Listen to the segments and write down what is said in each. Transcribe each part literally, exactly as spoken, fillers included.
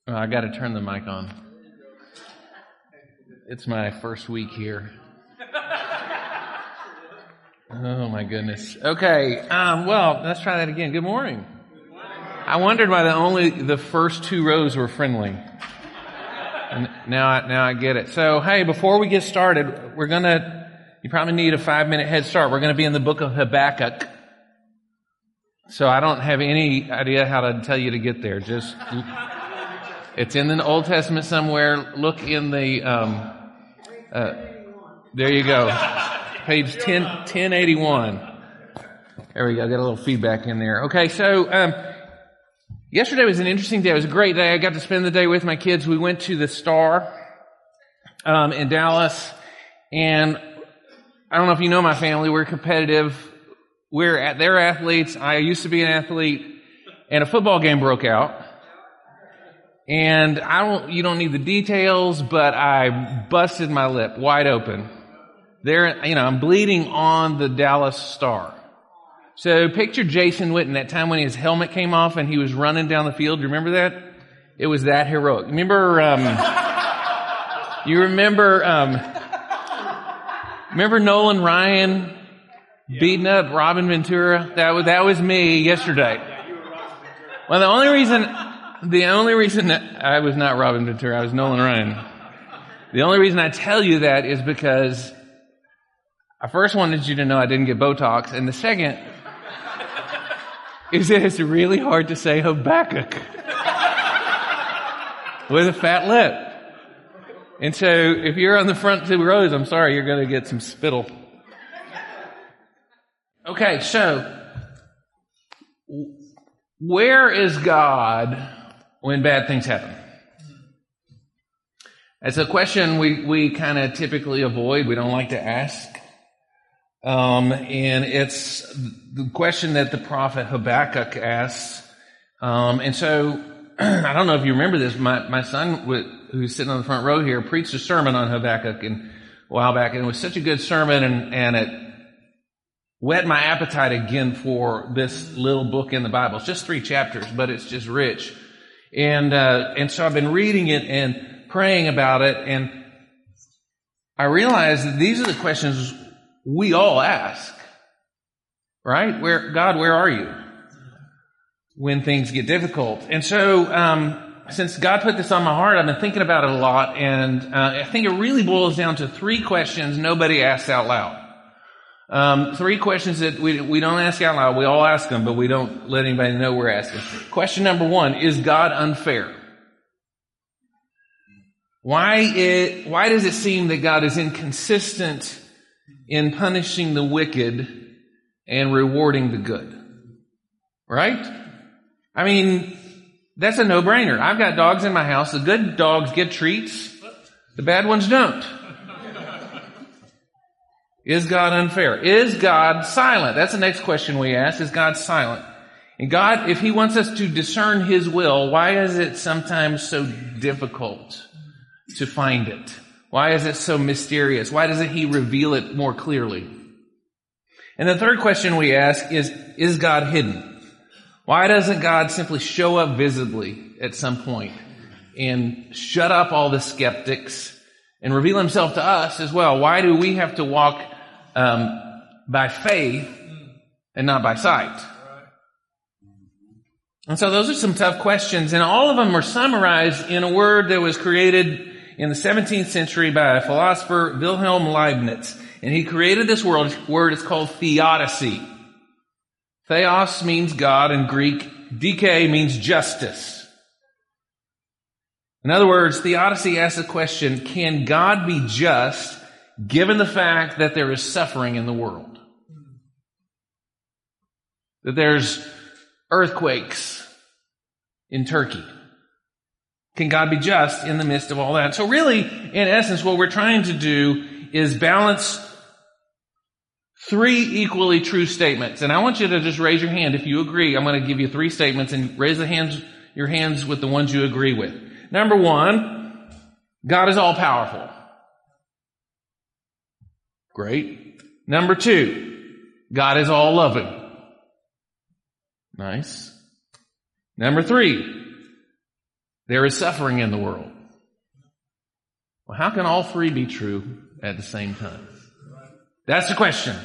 Oh, I got to turn the mic on. It's my first week here. Oh my goodness. Okay. Um, well, let's try that again. Good morning. Good morning. I wondered why the only the first two rows were friendly. And now, I, now I get it. So, hey, before we get started, we're gonna. You probably need a five minute head start. We're gonna be in the book of Habakkuk. So I don't have any idea how to tell you to get there. Just. It's in the Old Testament somewhere. Look in the, um, uh, there you go. Page ten eighty-one. There we go. Got a little feedback in there. Okay, so, um, yesterday was an interesting day. It was a great day. I got to spend the day with my kids. We went to the Star, um, in Dallas. And I don't know if you know my family. We're competitive. We're at, they're athletes. I used to be an athlete. And a football game broke out. And I don't, you don't need the details, but I busted my lip wide open. There, you know, I'm bleeding on the Dallas Star. So picture Jason Witten, that time when his helmet came off and he was running down the field. You remember that? It was that heroic. Remember, um, you remember, um, remember Nolan Ryan beating up Robin Ventura? That was, that was me yesterday. Well, the only reason, The only reason that I was not Robin Ventura, I was Nolan Ryan. The only reason I tell you that is because I first wanted you to know I didn't get Botox, and the second is that it's really hard to say Habakkuk with a fat lip. And so if you're on the front two rows, I'm sorry, you're going to get some spittle. Okay, so where is God when bad things happen? It's a question we, we kind of typically avoid. We don't like to ask. Um, and it's the question that the prophet Habakkuk asks. Um, and so, I don't know if you remember this. My, my son, who's sitting on the front row here, preached a sermon on Habakkuk and, a while back. And it was such a good sermon, and, and it whet my appetite again for this little book in the Bible. It's just three chapters, but it's just rich. And, uh, and so I've been reading it and praying about it, and I realize that these are the questions we all ask. Right? Where, God, where are you? When things get difficult. And so, um, since God put this on my heart, I've been thinking about it a lot, and, uh, I think it really boils down to three questions nobody asks out loud. Um, three questions that we, we don't ask out loud. We all ask them, but we don't let anybody know we're asking. Question number one, is God unfair? Why it, why does it seem that God is inconsistent in punishing the wicked and rewarding the good? Right? I mean, that's a no-brainer. I've got dogs in my house. The good dogs get treats. The bad ones don't. Is God unfair? Is God silent? That's the next question we ask. Is God silent? And God, if He wants us to discern His will, why is it sometimes so difficult to find it? Why is it so mysterious? Why doesn't He reveal it more clearly? And the third question we ask is, is God hidden? Why doesn't God simply show up visibly at some point and shut up all the skeptics and reveal Himself to us as well? Why do we have to walk Um, by faith and not by sight? And so those are some tough questions, and all of them are summarized in a word that was created in the seventeenth century by a philosopher, Wilhelm Leibniz. And he created this word, word it's called theodicy. Theos means God in Greek. Dike means justice. In other words, theodicy asks the question, can God be just given the fact that there is suffering in the world? That there's earthquakes in Turkey. Can God be just in the midst of all that? So really, in essence, what we're trying to do is balance three equally true statements. And I want you to just raise your hand if you agree. I'm going to give you three statements, and raise the hands, your hands with the ones you agree with. Number one, God is all powerful. Great. Number two, God is all loving. Nice. Number three, There is suffering in the world. Well, how can all three be true at the same time? That's the question.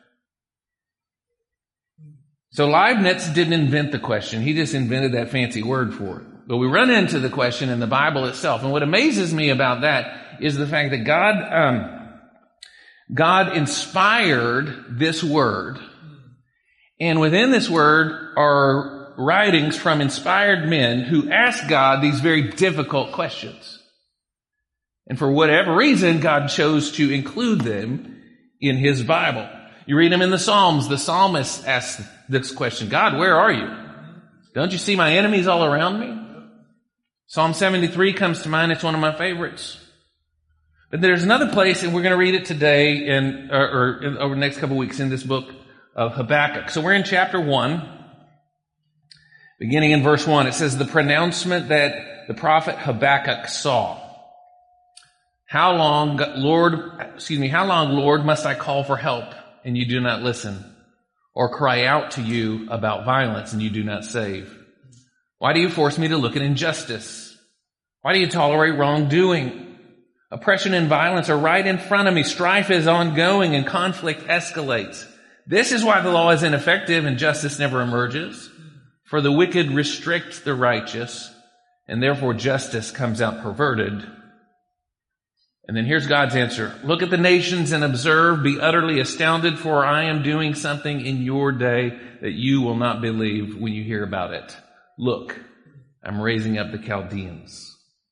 So Leibniz didn't invent the question. He just invented that fancy word for it. But we run into the question in the Bible itself. And what amazes me about that is the fact that God, um, God inspired this word. And within this word are writings from inspired men who ask God these very difficult questions. And for whatever reason, God chose to include them in His Bible. You read them in the Psalms. The psalmist asks this question, God, where are you? Don't you see my enemies all around me? Psalm seventy-three comes to mind. It's one of my favorites. But there's another place, and we're going to read it today and or, or in, over the next couple of weeks in this book of Habakkuk. So we're in chapter one, beginning in verse one. It says, the pronouncement that the prophet Habakkuk saw. How long, Lord, excuse me, how long, Lord, must I call for help and you do not listen? Or cry out to you about violence and you do not save? Why do you force me to look at injustice? Why do you tolerate wrongdoing? Oppression and violence are right in front of me. Strife is ongoing and conflict escalates. This is why the law is ineffective and justice never emerges. For the wicked restrict the righteous, and therefore justice comes out perverted. And then here's God's answer. Look at the nations and observe, be utterly astounded, for I am doing something in your day that you will not believe when you hear about it. Look, I'm raising up the Chaldeans.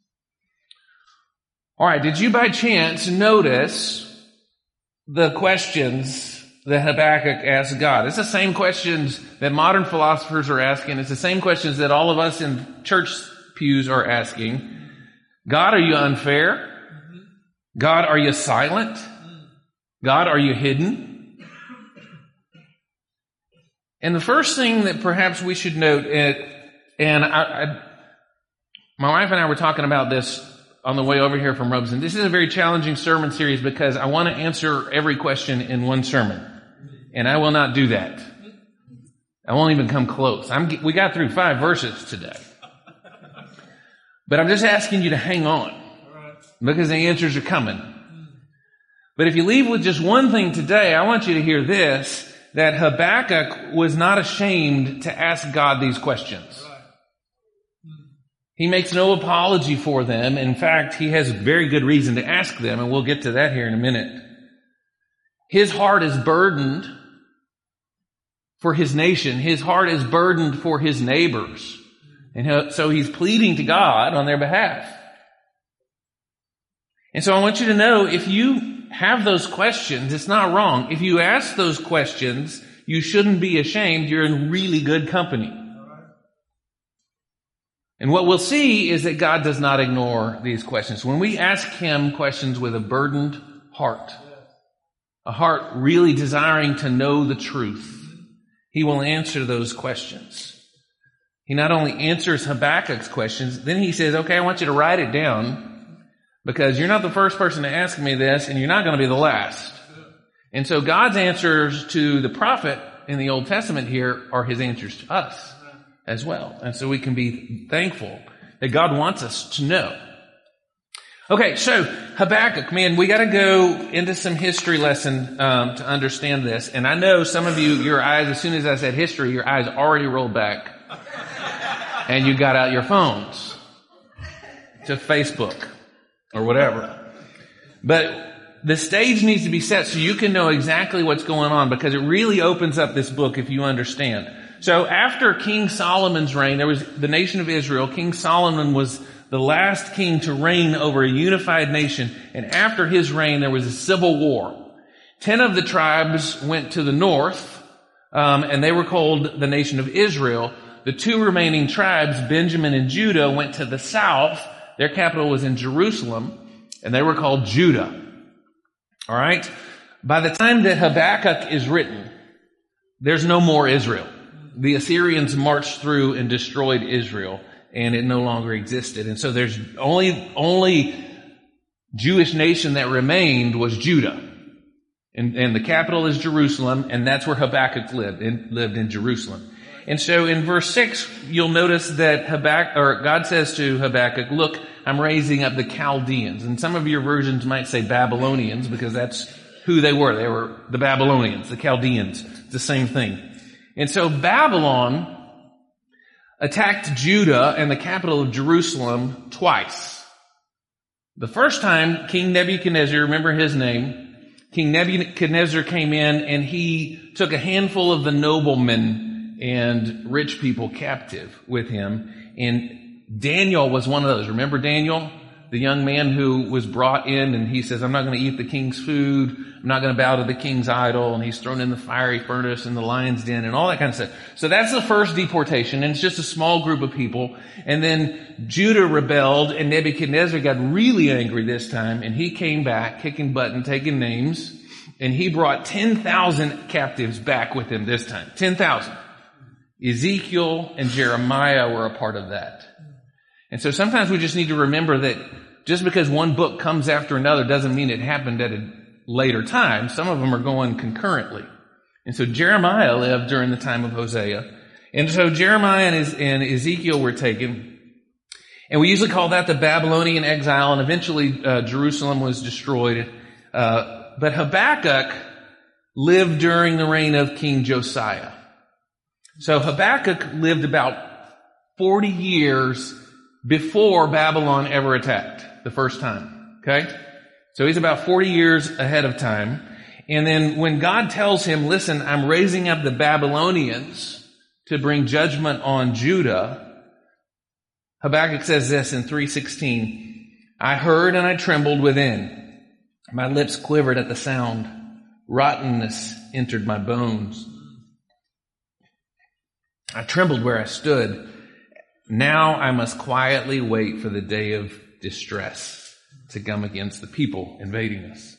All right, did you by chance notice the questions that Habakkuk asked God? It's the same questions that modern philosophers are asking. It's the same questions that all of us in church pews are asking. God, are you unfair? God, are you silent? God, are you hidden? And the first thing that perhaps we should note, and I, I, my wife and I were talking about this on the way over here from Robeson. This is a very challenging sermon series because I want to answer every question in one sermon. And I will not do that. I won't even come close. I'm, we got through five verses today. But I'm just asking you to hang on, because the answers are coming. But if you leave with just one thing today, I want you to hear this, that Habakkuk was not ashamed to ask God these questions. He makes no apology for them. In fact, he has very good reason to ask them, and we'll get to that here in a minute. His heart is burdened for his nation. His heart is burdened for his neighbors. And so he's pleading to God on their behalf. And so I want you to know, if you have those questions, it's not wrong. If you ask those questions, you shouldn't be ashamed. You're in really good company. And what we'll see is that God does not ignore these questions. When we ask Him questions with a burdened heart, a heart really desiring to know the truth, He will answer those questions. He not only answers Habakkuk's questions, then He says, okay, I want you to write it down, because you're not the first person to ask me this, and you're not going to be the last. And so God's answers to the prophet in the Old Testament here are His answers to us as well. And so we can be thankful that God wants us to know. Okay, so Habakkuk, man, we got to go into some history lesson um, to understand this. And I know some of you, your eyes, as soon as I said history, your eyes already rolled back. And you got out your phones to Facebook or whatever. But the stage needs to be set so you can know exactly what's going on, because it really opens up this book if you understand. So after King Solomon's reign, there was the nation of Israel. King Solomon was the last king to reign over a unified nation. And after his reign, there was a civil war. Ten of the tribes went to the north, um, and they were called the nation of Israel. The two remaining tribes, Benjamin and Judah, went to the south. Their capital was in Jerusalem, and they were called Judah. All right? By the time that Habakkuk is written, there's no more Israel. The Assyrians marched through and destroyed Israel, and it no longer existed. And so there's only, only Jewish nation that remained was Judah. And, and the capital is Jerusalem, and that's where Habakkuk lived, in, lived in Jerusalem. And so in verse six, you'll notice that Habakkuk, or God says to Habakkuk, look, I'm raising up the Chaldeans. And some of your versions might say Babylonians, because that's who they were. They were the Babylonians, the Chaldeans. It's the same thing. And so Babylon attacked Judah and the capital of Jerusalem twice. The first time, King Nebuchadnezzar, remember his name, King Nebuchadnezzar came in and he took a handful of the noblemen and rich people captive with him. And Daniel was one of those. Remember Daniel? The young man who was brought in and he says, I'm not going to eat the king's food. I'm not going to bow to the king's idol. And he's thrown in the fiery furnace and the lion's den and all that kind of stuff. So that's the first deportation. And it's just a small group of people. And then Judah rebelled and Nebuchadnezzar got really angry this time. And he came back kicking butt and taking names. And he brought ten thousand captives back with him this time. ten thousand. Ezekiel and Jeremiah were a part of that. And so sometimes we just need to remember that just because one book comes after another doesn't mean it happened at a later time. Some of them are going concurrently. And so Jeremiah lived during the time of Hosea. And so Jeremiah and, his, and Ezekiel were taken. And we usually call that the Babylonian exile. And eventually uh, Jerusalem was destroyed. Uh, but Habakkuk lived during the reign of King Josiah. So Habakkuk lived about forty years before Babylon ever attacked the first time. Okay? So he's about forty years ahead of time. And then when God tells him, listen, I'm raising up the Babylonians to bring judgment on Judah, Habakkuk says this in three sixteen, I heard and I trembled within. My lips quivered at the sound. Rottenness entered my bones. I trembled where I stood. Now I must quietly wait for the day of distress to come against the people invading us.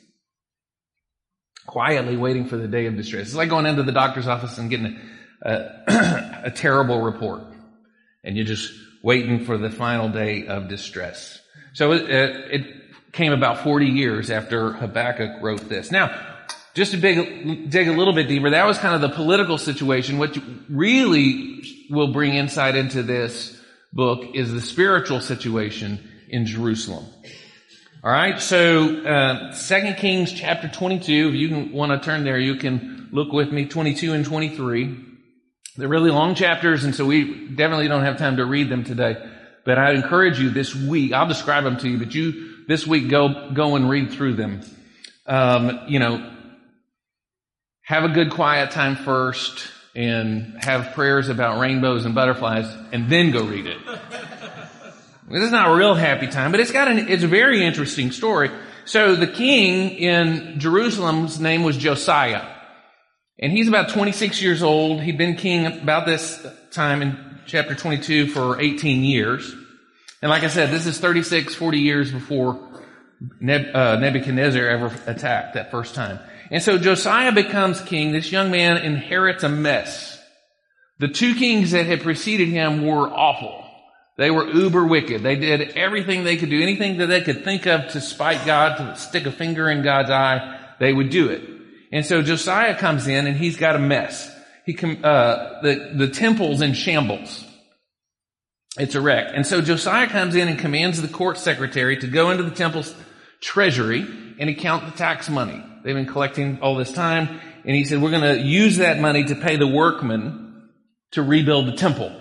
Quietly waiting for the day of distress. It's like going into the doctor's office and getting a, a, a terrible report. And you're just waiting for the final day of distress. So it, it came about forty years after Habakkuk wrote this. Now, just to dig, dig a little bit deeper, that was kind of the political situation. What really will bring insight into this book is the spiritual situation in Jerusalem. All right, so uh, Second Kings chapter twenty-two, if you can, want to turn there, you can look with me, twenty-two and twenty-three. They're really long chapters, and so we definitely don't have time to read them today. But I encourage you this week, I'll describe them to you, but you this week go go and read through them. Um, you know, have a good quiet time first and have prayers about rainbows and butterflies and then go read it. This is not a real happy time, but it's got an, it's a very interesting story. So the king in Jerusalem's name was Josiah. And he's about twenty-six years old. He'd been king about this time in chapter twenty-two for eighteen years. And like I said, this is thirty-six, forty years before Neb, uh, Nebuchadnezzar ever attacked that first time. And so Josiah becomes king. This young man inherits a mess. The two kings that had preceded him were awful. They were uber wicked. They did everything they could do, anything that they could think of to spite God, to stick a finger in God's eye, they would do it. And so Josiah comes in and he's got a mess. He com- uh, the, the temple's in shambles. It's a wreck. And so Josiah comes in and commands the court secretary to go into the temple's treasury and account the tax money. They've been collecting all this time. And he said, we're going to use that money to pay the workmen to rebuild the temple.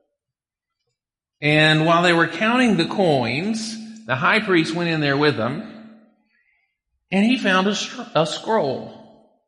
And while they were counting the coins, the high priest went in there with them, and he found a, a scroll.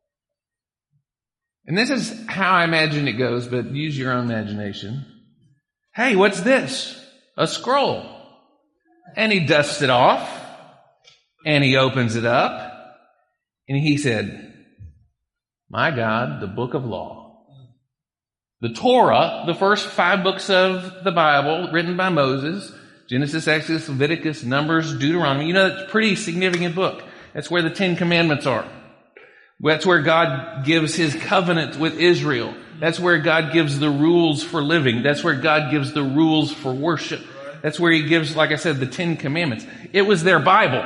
And this is how I imagine it goes, but use your own imagination. Hey, what's this? A scroll. And he dusts it off, and he opens it up, and he said, my God, the book of law. The Torah, the first five books of the Bible, written by Moses, Genesis, Exodus, Leviticus, Numbers, Deuteronomy. You know, that's a pretty significant book. That's where the Ten Commandments are. That's where God gives His covenant with Israel. That's where God gives the rules for living. That's where God gives the rules for worship. That's where He gives, like I said, the Ten Commandments. It was their Bible.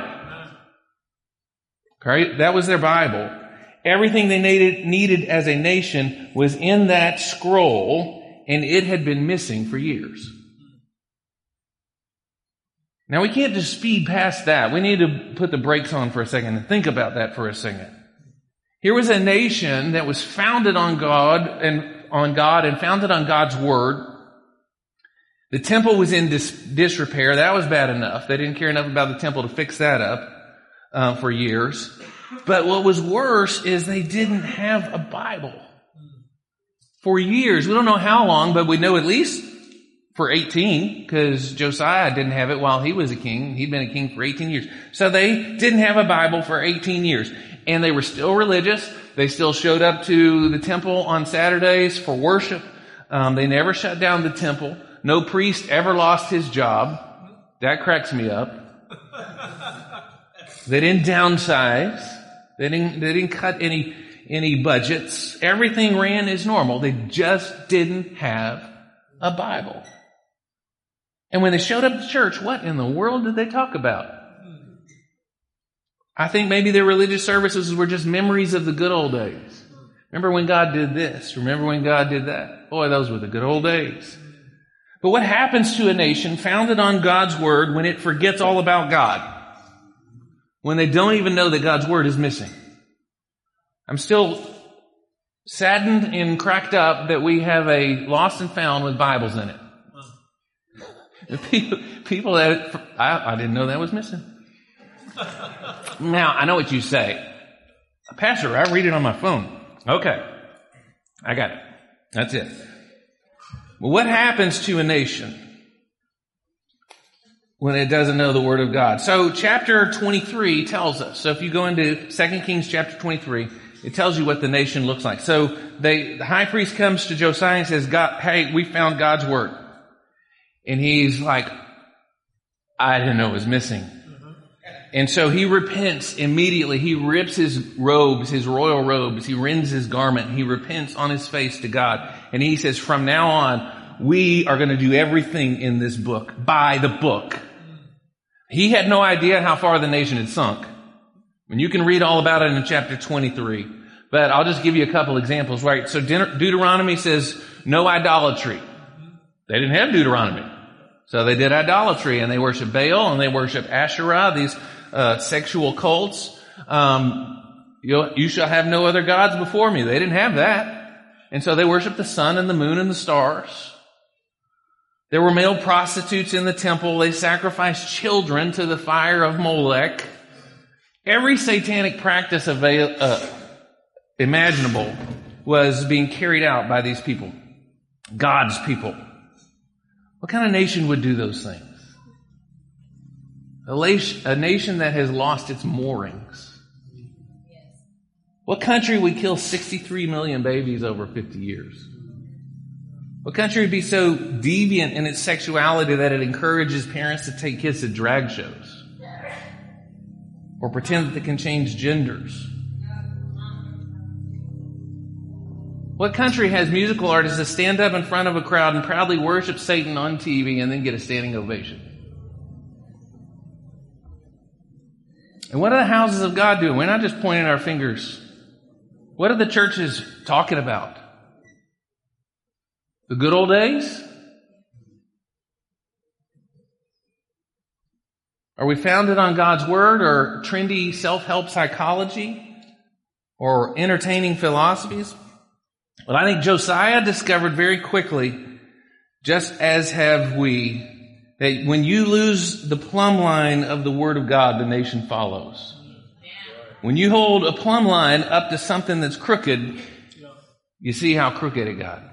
Okay? That was their Bible. Everything they needed, needed as a nation was in that scroll, and it had been missing for years. Now, we can't just speed past that. We need to put the brakes on for a second and think about that for a second. Here was a nation that was founded on God and on God and founded on God's word. The temple was in dis- disrepair. That was bad enough. They didn't care enough about the temple to fix that up uh, for years. But what was worse is they didn't have a Bible for years. We don't know how long, but we know at least for eighteen, because Josiah didn't have it while he was a king. He'd been a king for eighteen years. So they didn't have a Bible for eighteen years. And they were still religious. They still showed up to the temple on Saturdays for worship. Um, they never shut down the temple. No priest ever lost his job. That cracks me up. They didn't downsize. They didn't, they didn't cut any, any budgets. Everything ran as normal. They just didn't have a Bible. And when they showed up to church, what in the world did they talk about? I think maybe their religious services were just memories of the good old days. Remember when God did this? Remember when God did that? Boy, those were the good old days. But what happens to a nation founded on God's word when it forgets all about God? When they don't even know that God's word is missing? I'm still saddened and cracked up that we have a lost and found with Bibles in it. The people, people that, I, I didn't know that was missing. Now, I know what you say. Pastor, I read it on my phone. Okay. I got it. That's it. Well, what happens to a nation when it doesn't know the Word of God? So chapter twenty-three tells us. So if you go into Second Kings chapter twenty-three, it tells you what the nation looks like. So they, the high priest comes to Josiah and says, God, hey, we found God's Word. And he's like, I didn't know it was missing. And so he repents immediately. He rips his robes, his royal robes. He rends his garment. He repents on his face to God. And he says, from now on, we are going to do everything in this book by the book. He had no idea how far the nation had sunk. And you can read all about it in chapter twenty-three. But I'll just give you a couple examples, right? So Deuteronomy says no idolatry. They didn't have Deuteronomy. So they did idolatry, and they worship Baal, and they worship Asherah, these uh, sexual cults. Um, you, you shall have no other gods before me. They didn't have that. And so they worshiped the sun and the moon and the stars. There were male prostitutes in the temple. They sacrificed children to the fire of Molech. Every satanic practice avail- uh, imaginable was being carried out by these people, God's people. What kind of nation would do those things? A nation that has lost its moorings. What country would kill sixty-three million babies over fifty years? What country would be so deviant in its sexuality that it encourages parents to take kids to drag shows? Or pretend that they can change genders? What country has musical artists that stand up in front of a crowd and proudly worship Satan on T V and then get a standing ovation? And what are the houses of God doing? We're not just pointing our fingers. What are the churches talking about? The good old days? Are we founded on God's word, or trendy self-help psychology, or entertaining philosophies? Well, I think Josiah discovered very quickly, just as have we, that when you lose the plumb line of the Word of God, the nation follows. When you hold a plumb line up to something that's crooked, you see how crooked it got.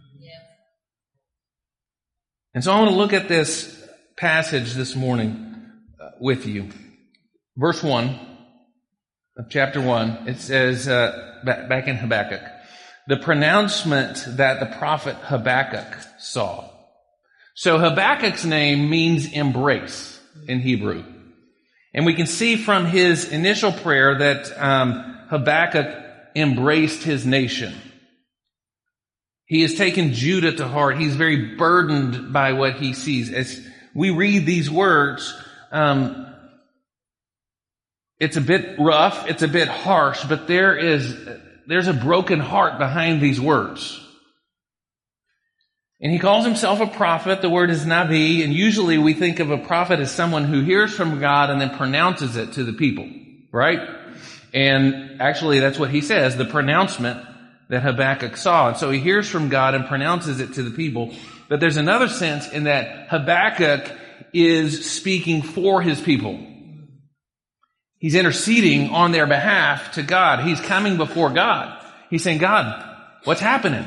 And so I want to look at this passage this morning uh, with you. Verse one of chapter one, it says, uh, back in Habakkuk, the pronouncement that the prophet Habakkuk saw. So Habakkuk's name means embrace in Hebrew. And we can see from his initial prayer that um, Habakkuk embraced his nation. He has taken Judah to heart. He's very burdened by what he sees. As we read these words, um, it's a bit rough, it's a bit harsh, but there is there's a broken heart behind these words. And he calls himself a prophet. The word is navi, and usually we think of a prophet as someone who hears from God and then pronounces it to the people, right? And actually that's what he says, the pronouncement that Habakkuk saw. And so he hears from God and pronounces it to the people. But there's another sense in that Habakkuk is speaking for his people. He's interceding on their behalf to God. He's coming before God. He's saying, God, what's happening?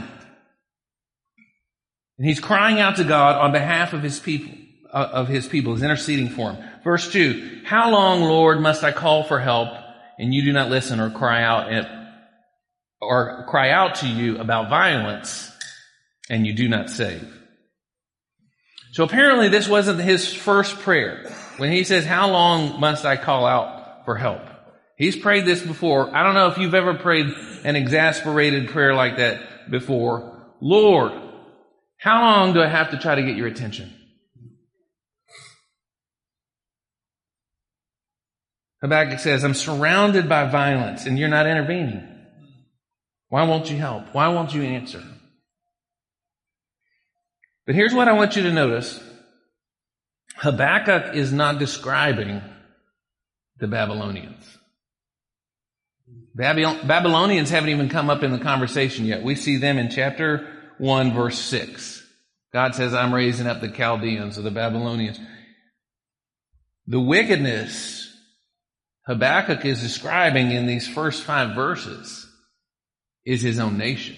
And he's crying out to God on behalf of his people, uh, of his people. He's interceding for him. Verse two, how long, Lord, must I call for help and you do not listen, or cry out at, or cry out to you about violence and you do not save? So apparently this wasn't his first prayer. When he says, how long must I call out for help? He's prayed this before. I don't know if you've ever prayed an exasperated prayer like that before. Lord, how long do I have to try to get your attention? Habakkuk says, I'm surrounded by violence and you're not intervening. Why won't you help? Why won't you answer? But here's what I want you to notice. Habakkuk is not describing the Babylonians. Babylonians haven't even come up in the conversation yet. We see them in chapter one, verse six. God says, I'm raising up the Chaldeans or the Babylonians. The wickedness Habakkuk is describing in these first five verses is his own nation,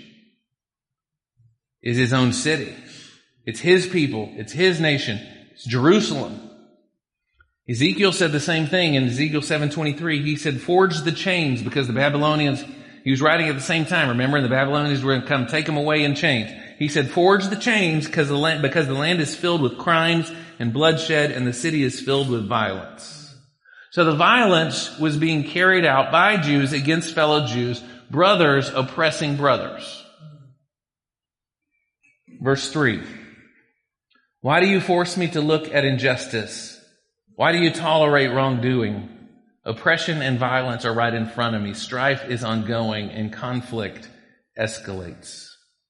is his own city. It's his people. It's his nation. It's Jerusalem. Ezekiel said the same thing in Ezekiel seven twenty-three. He said, forge the chains, because the Babylonians, he was writing at the same time. Remember, the Babylonians were going to come take him away in chains. He said, forge the chains because the land, because the land is filled with crimes and bloodshed and the city is filled with violence. So the violence was being carried out by Jews against fellow Jews, brothers oppressing brothers. Verse three. Why do you force me to look at injustice? Why do you tolerate wrongdoing? Oppression and violence are right in front of me. Strife is ongoing and conflict escalates.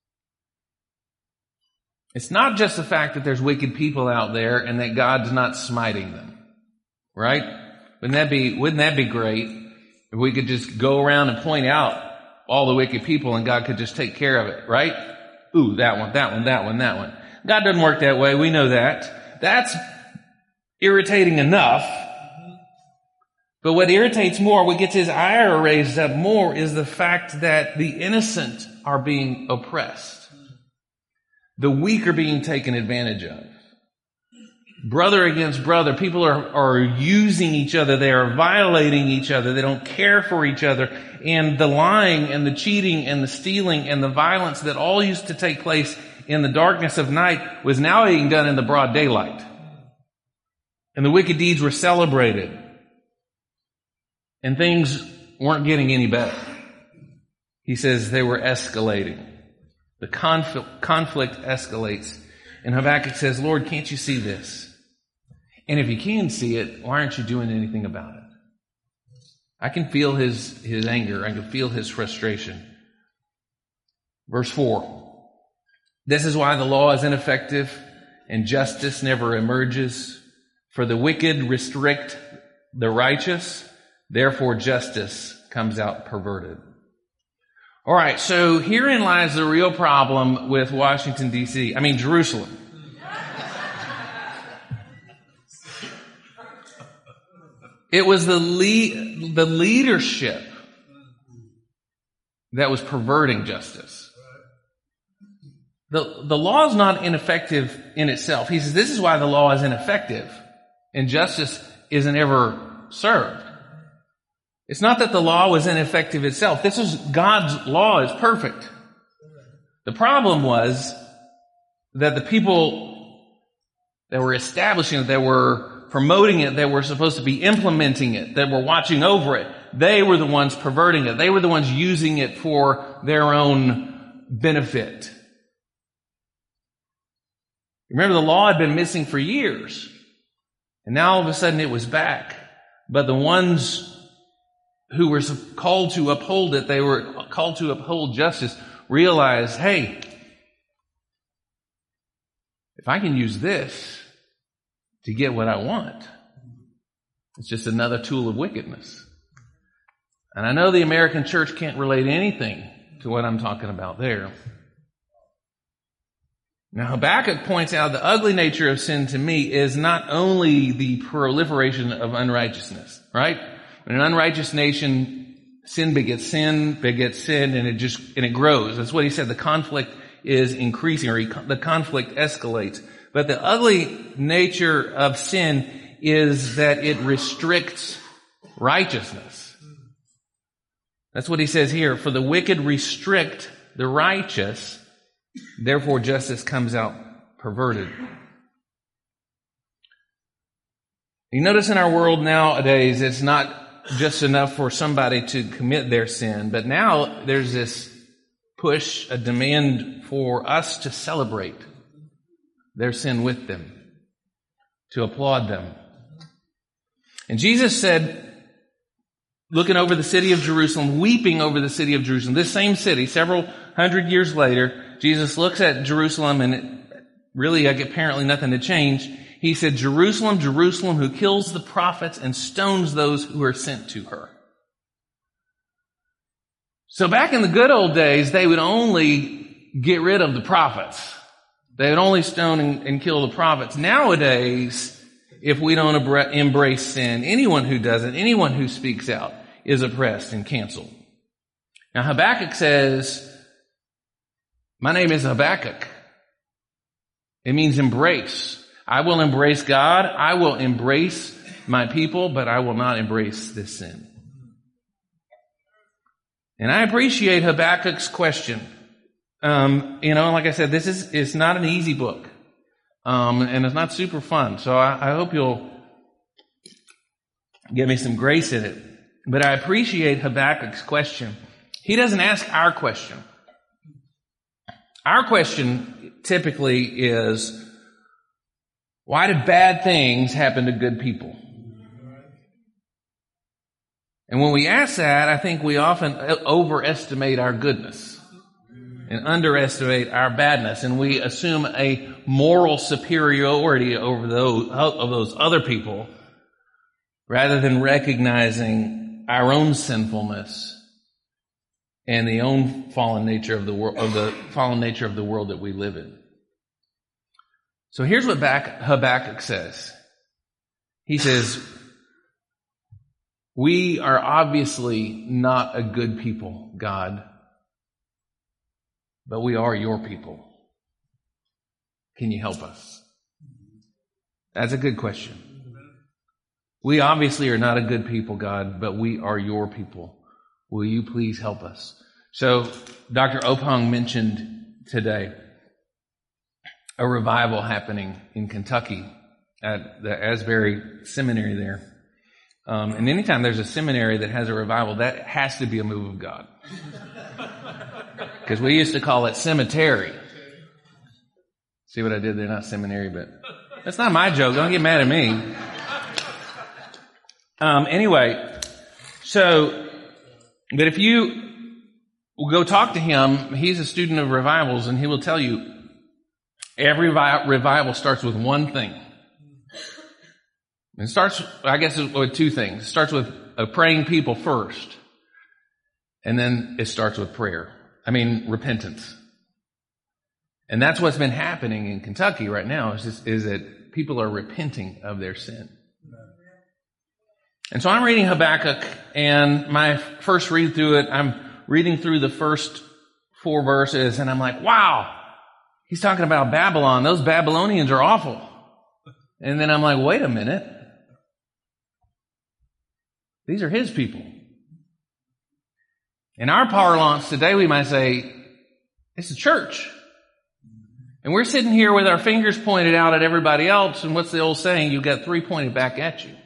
It's not just the fact that there's wicked people out there and that God's not smiting them. Right? Wouldn't that be, wouldn't that be great if we could just go around and point out all the wicked people and God could just take care of it, right? Ooh, that one, that one, that one, that one. God doesn't work that way. We know that. That's irritating enough. But what irritates more, what gets his ire raised up more, is the fact that the innocent are being oppressed. The weak are being taken advantage of. Brother against brother. People are, are using each other. They are violating each other. They don't care for each other. And the lying and the cheating and the stealing and the violence that all used to take place in the darkness of night was now being done in the broad daylight. And the wicked deeds were celebrated. And things weren't getting any better. He says they were escalating. The conflict, conflict escalates. And Habakkuk says, Lord, can't you see this? And if you can see it, why aren't you doing anything about it? I can feel his, his anger. I can feel his frustration. Verse four. This is why the law is ineffective and justice never emerges. For the wicked restrict the righteous. Therefore justice comes out perverted. All right, so herein lies the real problem with Washington, D C I mean, Jerusalem. It was the le- the leadership that was perverting justice. The, the law is not ineffective in itself. He says this is why the law is ineffective and justice isn't ever served. It's not that the law was ineffective itself. This is God's law is perfect. The problem was that the people that were establishing it, that were promoting it, that were supposed to be implementing it, that were watching over it, they were the ones perverting it. They were the ones using it for their own benefit. Remember, the law had been missing for years. And now all of a sudden it was back. But the ones who were called to uphold it, they were called to uphold justice, realized, hey, if I can use this to get what I want, it's just another tool of wickedness. And I know the American church can't relate anything to what I'm talking about there. Now, Habakkuk points out the ugly nature of sin to me is not only the proliferation of unrighteousness, right? In an unrighteous nation, sin begets sin, begets sin, and it just, and it grows. That's what he said. The conflict is increasing, or he, the conflict escalates. But the ugly nature of sin is that it restricts righteousness. That's what he says here. For the wicked restrict the righteous, therefore justice comes out perverted. You notice in our world nowadays, it's not just enough for somebody to commit their sin, but now there's this push, a demand for us to celebrate their sin with them, to applaud them. And Jesus said, looking over the city of Jerusalem, weeping over the city of Jerusalem, this same city, several hundred years later, Jesus looks at Jerusalem, and it, really, apparently nothing had changed. He said, Jerusalem, Jerusalem, who kills the prophets and stones those who are sent to her. So back in the good old days, they would only get rid of the prophets. They would only stone and, and kill the prophets. Nowadays, if we don't embrace sin, anyone who doesn't, anyone who speaks out is oppressed and canceled. Now Habakkuk says, my name is Habakkuk. It means embrace. I will embrace God. I will embrace my people, but I will not embrace this sin. And I appreciate Habakkuk's question. Um, you know, like I said, this is, it's not an easy book. Um, and it's not super fun. So I, I hope you'll give me some grace in it. But I appreciate Habakkuk's question. He doesn't ask our question. Our question typically is, why did bad things happen to good people? And when we ask that, I think we often overestimate our goodness and underestimate our badness, and we assume a moral superiority over those of those other people, rather than recognizing our own sinfulness and the own fallen nature of the world, of the fallen nature of the world that we live in. So here's what Habakkuk says. He says, we are obviously not a good people, God, but we are your people. Can you help us? That's a good question. We obviously are not a good people, God, but we are your people. Will you please help us? So Doctor Opong mentioned today a revival happening in Kentucky at the Asbury Seminary there. Um, and anytime there's a seminary that has a revival, that has to be a move of God. Because we used to call it cemetery. See what I did there? Not seminary, but that's not my joke. Don't get mad at me. Um, anyway, so, but if you will go talk to him, he's a student of revivals, and he will tell you every revival starts with one thing. It starts, I guess, with two things. It starts with a praying people first, and then it starts with prayer. I mean, repentance. And that's what's been happening in Kentucky right now, is, just, is that people are repenting of their sin. And so I'm reading Habakkuk, and my first read through it, I'm reading through the first four verses, and I'm like, wow, he's talking about Babylon. Those Babylonians are awful. And then I'm like, wait a minute. These are his people. In our parlance today, we might say, it's the church. And we're sitting here with our fingers pointed out at everybody else, and what's the old saying? You've got three pointed back at you.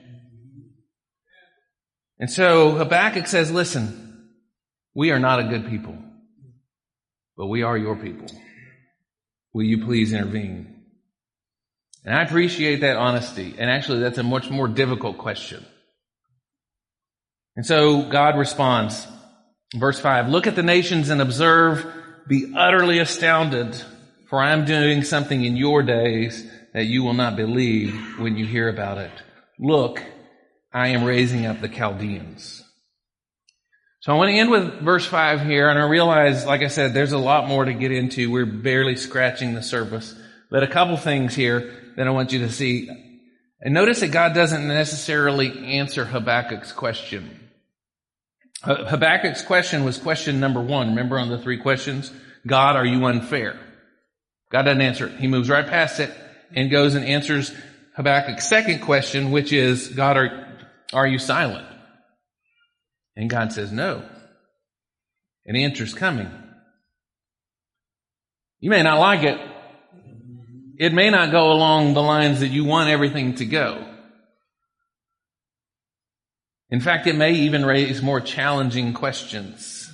And so Habakkuk says, listen, we are not a good people, but we are your people. Will you please intervene? And I appreciate that honesty. And actually, that's a much more difficult question. And so God responds, verse five, look at the nations and observe, be utterly astounded, For I am doing something in your days that you will not believe when you hear about it. Look, I am raising up the Chaldeans. So I want to end with verse five here, and I realize, like I said, there's a lot more to get into. We're barely scratching the surface. But a couple things here that I want you to see. And notice that God doesn't necessarily answer Habakkuk's question. Habakkuk's question was question number one. Remember on the three questions? God, are you unfair? God doesn't answer it. He moves right past it and goes and answers Habakkuk's second question, which is, God, are, are you silent? And God says, no. An answer's coming. You may not like it. It may not go along the lines that you want everything to go. In fact, it may even raise more challenging questions.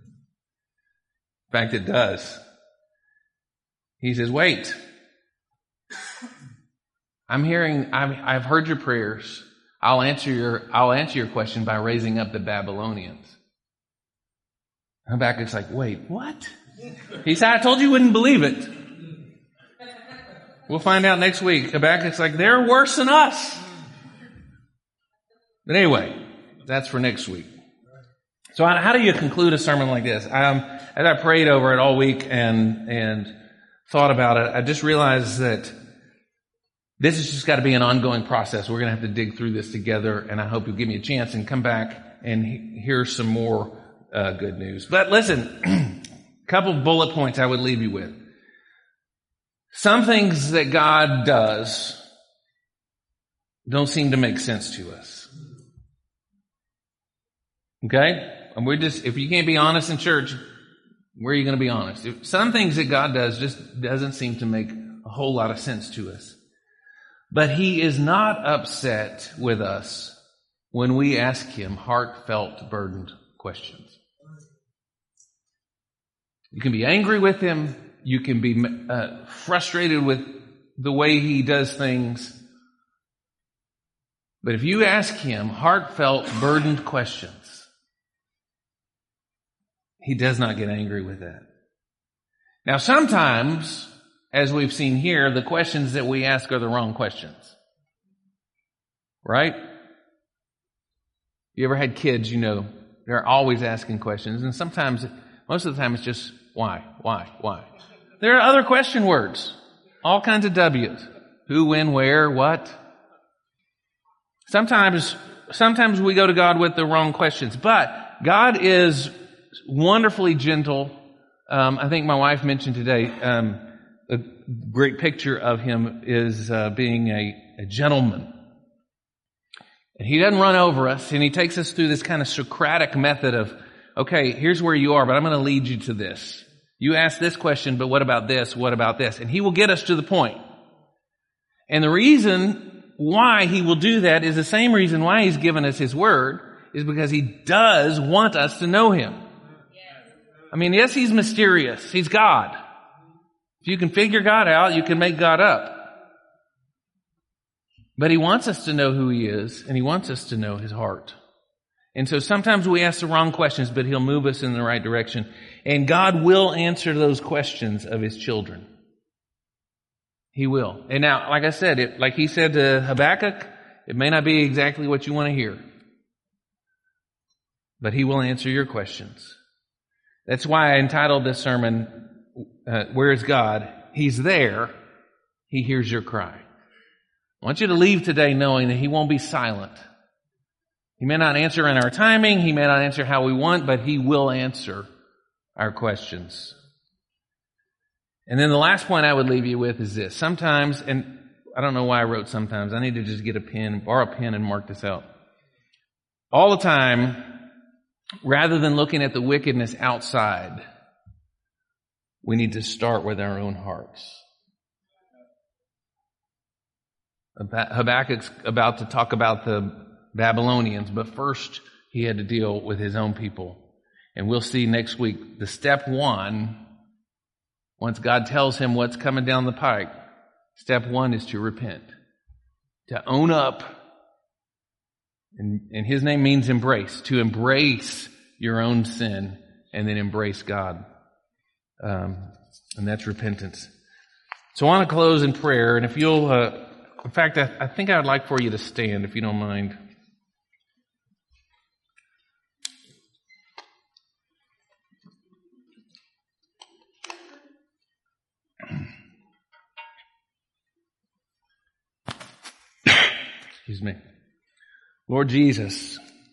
In fact, it does. He says, wait. I'm hearing, I've, I've heard your prayers. I'll answer your, I'll answer your question by raising up the Babylonians. Habakkuk's like, wait, what? He said, I told you you wouldn't believe it. We'll find out next week. Habakkuk's like, they're worse than us. But anyway, that's for next week. So how do you conclude a sermon like this? Um, as I prayed over it all week and, and thought about it, I just realized that this has just got to be an ongoing process. We're going to have to dig through this together, and I hope you'll give me a chance and come back and he- hear some more uh, good news. But listen, a couple of bullet points I would leave you with. Some things that God does don't seem to make sense to us. Okay? And we're just, if you can't be honest in church, where are you going to be honest? If some things that God does just doesn't seem to make a whole lot of sense to us. But He is not upset with us when we ask Him heartfelt, burdened questions. You can be angry with Him. You can be uh, frustrated with the way He does things. But if you ask Him heartfelt, burdened questions, He does not get angry with that. Now, sometimes, as we've seen here, the questions that we ask are the wrong questions. Right? You ever had kids, you know, they're always asking questions, and sometimes, most of the time, it's just, why, why, why? There are other question words. All kinds of W's. Who, when, where, what. Sometimes, sometimes we go to God with the wrong questions, but God is wonderfully gentle. Um, I think my wife mentioned today, um, a great picture of Him is uh, being a, a gentleman. And He doesn't run over us, and He takes us through this kind of Socratic method of, okay, here's where you are, but I'm going to lead you to this. You ask this question, but what about this? What about this? And He will get us to the point. And the reason why He will do that is the same reason why He's given us His Word, is because He does want us to know Him. I mean, yes, He's mysterious. He's God. If you can figure God out, you can make God up. But He wants us to know who He is, and He wants us to know His heart. And so sometimes we ask the wrong questions, but He'll move us in the right direction. And God will answer those questions of His children. He will. And now, like I said, it, like He said to Habakkuk, it may not be exactly what you want to hear. But He will answer your questions. That's why I entitled this sermon, uh, Where is God? He's there. He hears your cry. I want you to leave today knowing that He won't be silent. He may not answer in our timing. He may not answer how we want, but He will answer our questions. And then the last point I would leave you with is this. Sometimes, and I don't know why I wrote sometimes. I need to just get a pen, borrow a pen and mark this out. All the time, rather than looking at the wickedness outside, we need to start with our own hearts. Habakkuk's about to talk about the Babylonians, but first he had to deal with his own people. And we'll see next week the step one, once God tells him what's coming down the pike, step one is to repent, to own up. And, and His name means embrace, to embrace your own sin and then embrace God. Um, and that's repentance. So I want to close in prayer, and if you'll, uh, in fact, I, I think I would like for you to stand, if you don't mind. Excuse me. Lord Jesus,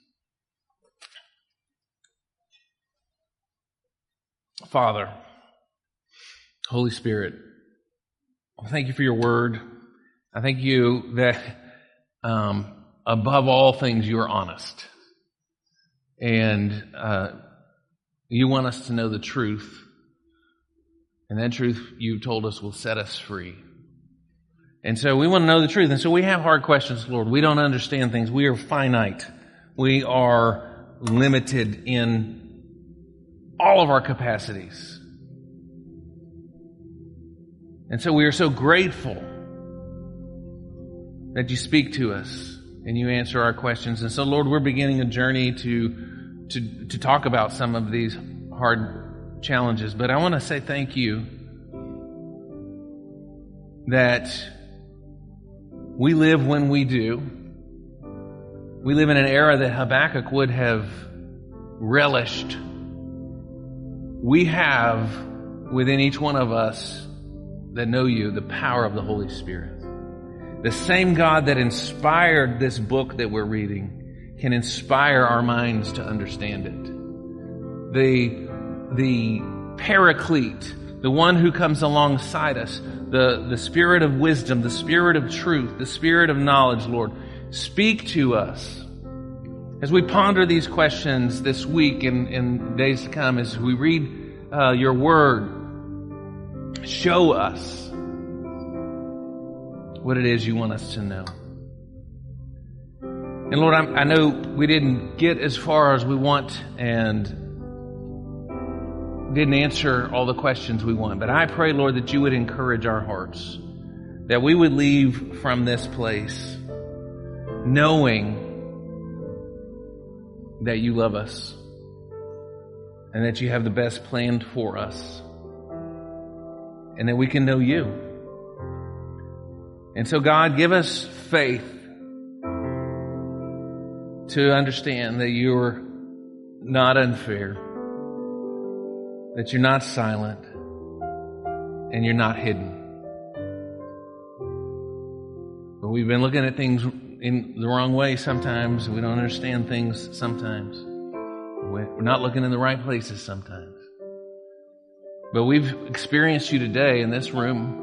Father, Holy Spirit, I thank you for your word. I thank you that um, above all things you are honest. And uh, you want us to know the truth. And that truth you told us will set us free. And so we want to know the truth. And so we have hard questions, Lord. We don't understand things. We are finite. We are limited in all of our capacities. And so we are so grateful that you speak to us and you answer our questions. And so, Lord, we're beginning a journey to, to, to talk about some of these hard challenges. But I want to say thank you that we live when we do. We live in an era that Habakkuk would have relished. We have within each one of us that know you the power of the Holy Spirit. The same God that inspired this book that we're reading can inspire our minds to understand it. The, the Paraclete, the one who comes alongside us, the, the Spirit of wisdom, the Spirit of truth, the Spirit of knowledge, Lord, speak to us. As we ponder these questions this week and, and days to come, as we read uh, your word, show us what it is you want us to know. And Lord, I, I know we didn't get as far as we want and didn't answer all the questions we want, but I pray, Lord, that you would encourage our hearts, that we would leave from this place knowing that you love us and that you have the best planned for us and that we can know you. And so, God, give us faith to understand that you're not unfair, that you're not silent, and you're not hidden. But we've been looking at things in the wrong way sometimes. We don't understand things sometimes. We're not looking in the right places sometimes. But we've experienced you today in this room.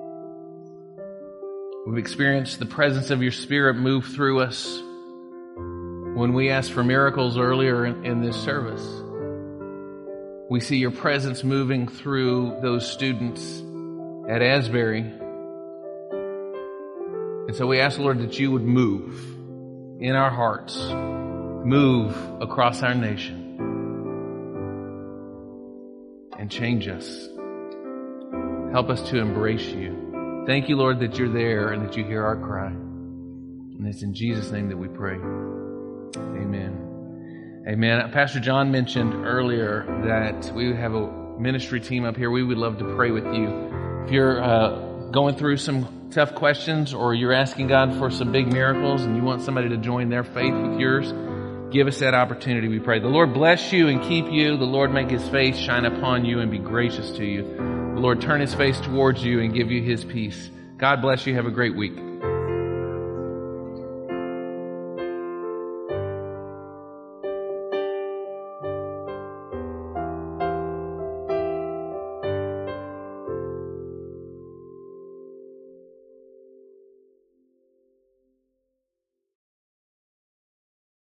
We've experienced the presence of your Spirit move through us when we asked for miracles earlier in, in this service. We see your presence moving through those students at Asbury. And so we ask, Lord, that you would move in our hearts, move across our nation, and change us. Help us to embrace you. Thank you, Lord, that you're there and that you hear our cry. And it's in Jesus' name that we pray. Amen. Amen. Pastor John mentioned earlier that we have a ministry team up here. We would love to pray with you. If you're uh, going through some tough questions or you're asking God for some big miracles and you want somebody to join their faith with yours, give us that opportunity, we pray. The Lord bless you and keep you. The Lord make his face shine upon you and be gracious to you. The Lord turn his face towards you and give you his peace. God bless you. Have a great week.